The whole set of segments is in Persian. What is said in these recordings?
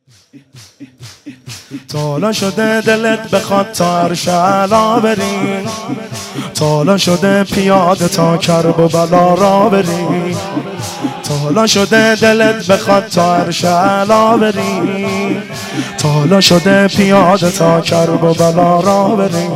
تالا شده دلت بخواد تا عرش اعلا بری، تالا شده پیاده تا کرب و بلا را بری، تالا شده دلت بخواد تا عرش اعلا بری، تالا شده پیاده تا کرب و بلا را بری.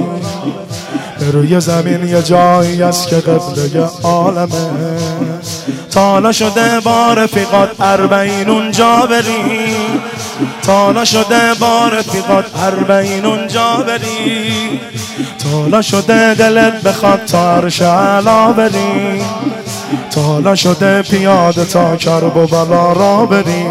روی زمین یه جایی است که قبله عالمه، تالا شده با رفیقات اربعین اونجا بری، تالا شده با رفیقات اربعین اونجا بری، تالا شده دلت بخواد تا عرش اعلا بری، تالا شده پیاده تا کرب و بلا را بری.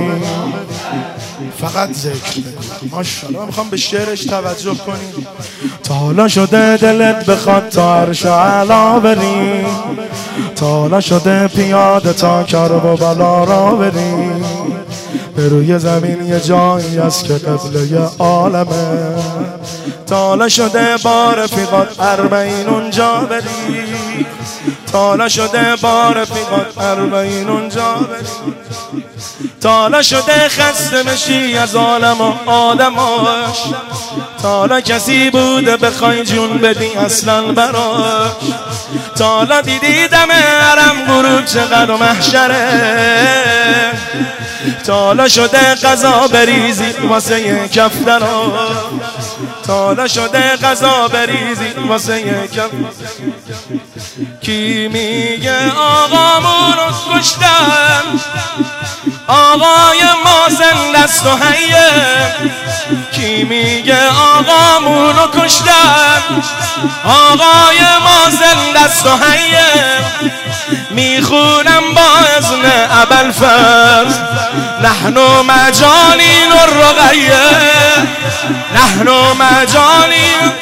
فقط ذکر ماشاءالله میخوام به شعرش توجه کنیم. تالا شده دلت بخواد تا عرش اعلا بری، تالا شده پیاده تا کرب و بلا را بری. به روی زمین یه جایی است که قبله عالمه، تالا شده با رفیقات اربعین اونجا بری، تالا شده با رفیقات اربعین اونجا بری، تالا شده خسته بشی از عالم و آدماش، تالا کسی بوده بخوای جون بدی اصلا براش، تالا دیدی دم حرم غروب چقدر محشره، تالا شده قضا بریزی واسه کفترا، تالا شده قضا بریزی واسه کفترا. کی میگه آقامون رو کشتم، آقای ما زنده است و حیه، کی میگه آقامون رو کشتم، آقای ما زنده است و حیه. میخونم با اذن ابوالفضل نحن مجانین الرقیه، نحن مجانین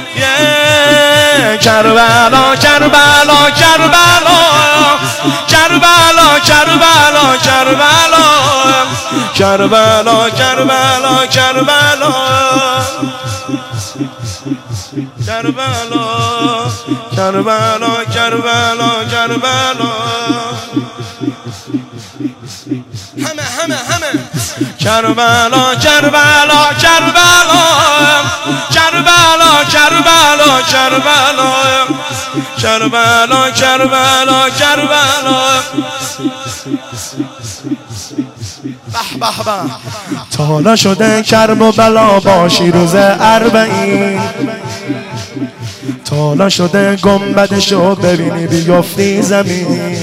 کربلا کربلا کربلا کربلا کربلا کربلا کربلا کربلا کربلا کربلا کربلا کربلا کربلا همه کربلا کربلا کربلا کربلا کربلا کربلا کربلا کربلا کربلا. به به تالا شده کرب و بلا باشی روز اربعین، تالا شده گنبدشو ببینی بیفتی زمین،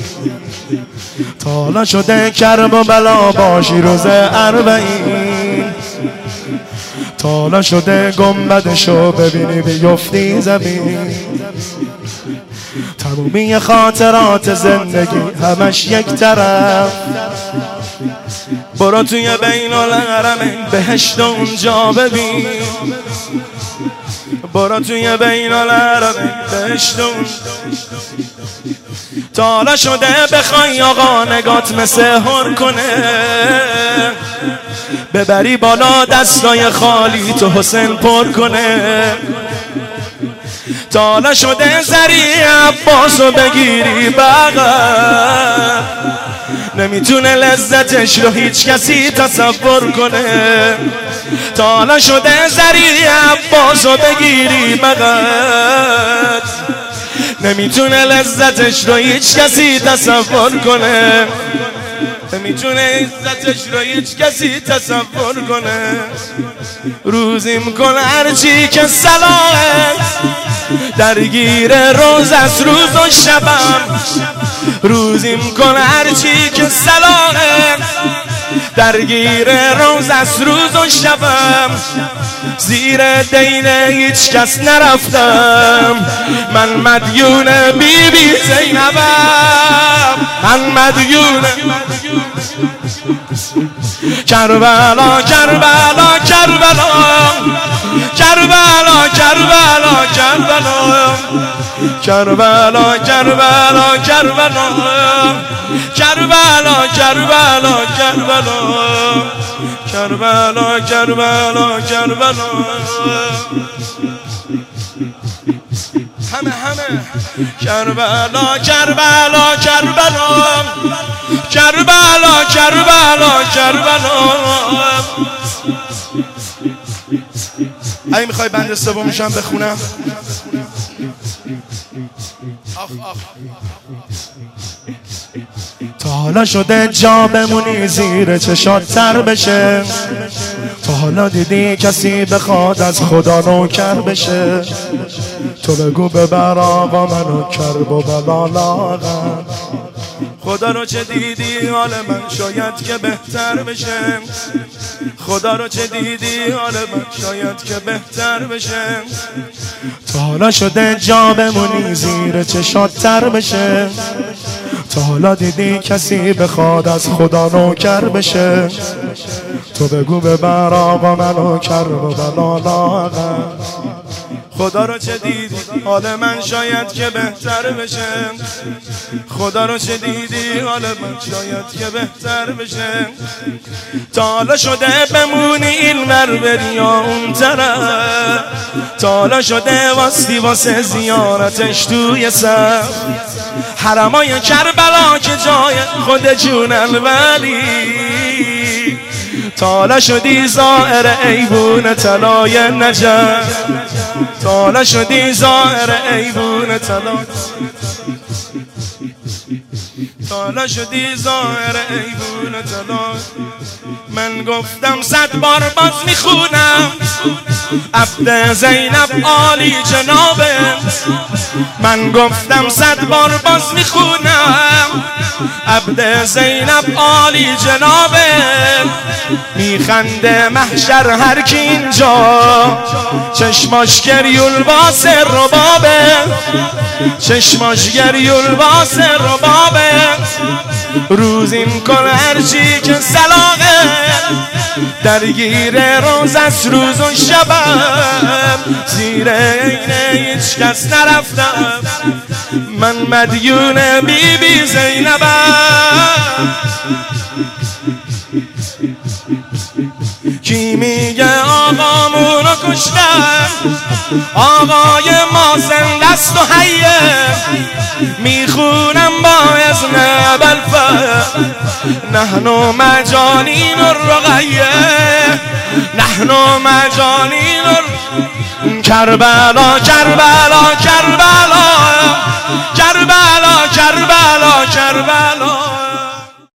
تالا شده کرب و بلا باشی روز اربعین، تالا شده گنبدشو ببینی بیفتی زمین. تمومی خاطرات زندگی همش یک طرف، برو توی بین الحرمین بهشت اونجا ببین، برو توی بین الحرمین بهشت. تالا شده بخوای آقا نگات مثل هر کنه، ببری بالا دستای خالی تو حسین پر کنه، تالا شده زری عباسو بگیری بغل، نمیتونه لذتش رو هیچ کسی تصور کنه، تالا شده زری عباسو بگیری بغل، نمیتونه لذتش رو هیچ کسی تصور کنه، نمیتونه لذتش رو هیچ کسی تصور کنه. روزی میکنه هرچی که صلاحه، درگیر روز از روز و شبم، روزی میکنه هرچی که صلاحه، درگیر روز از روز و شبم. زیر دین هیچ کس نرفتم، من مدیون بی بی زینبم، من مدیون کربلا کربلا کربلا کربلا کربلا کربلا کربلا کربلا کربلا کربلا کربلا کربلا کربلا کربلا کربلا. همه کربلا کربلا کربلا کربلا کربلا کربلا. اگه میخوای بند سومشم بخونم. تا حالا شده جا بمونی زیر چشات تر بشه؟ تا حالا دیدی کسی بخواد از خدا نوکر بشه؟ تو بگو ببر آقا منو کرب و بلا لاغر. خدا رو چه دیدی حال من شاید که بهتر بشه؟ خدا رو چه دیدی حال من شاید که بهتر بشه؟ تا حالا شده جا بمونی زیر چشات تر بشه؟ تا حالا دیدی کسی بخواد از خدا نوکر بشه؟ تو بگو ببر آقا منو کرب و بلا لاغر. خدا رو چه دیدی حال من شاید که بهتر بشه؟ خدا رو چه دیدی حال من شاید که بهتر بشه؟ تا حالا شده بمونی این ور بری یا اون طرف؟ تا حالا شده واستی واسه زیارتش توی سر حرمای کربلا که جای خود جون الولی؟ تا حالا شدی زائر ایوون طلای نجف؟ تا حالا شدی زائر ایوون طلای، تا حالا شدی زائر ایوون طلای؟ من گفتم 100 بار باز میخونم عبد زینب عالی جنابه. من گفتم 100 بار باز میخونم عبد زینب عالی جنابه. میخنده محشر هر کی اینجا چشماش گریول واسه ربابه، چشماش گریول واسه ربابه. روز این کن هرچی که سلاغه درگیر روز از روز و شبم زیر عین هیچ کس نرفتم من مدیون بی بی زینبم. کی میگه آقامونو کشتن؟ آقای ما زنده است و حیه. میخونم با اذن ابوالفضل نحن مجانین الرقیه، نحن مجانین کربلا کربلا کربلا کربلا کربلا کربلا.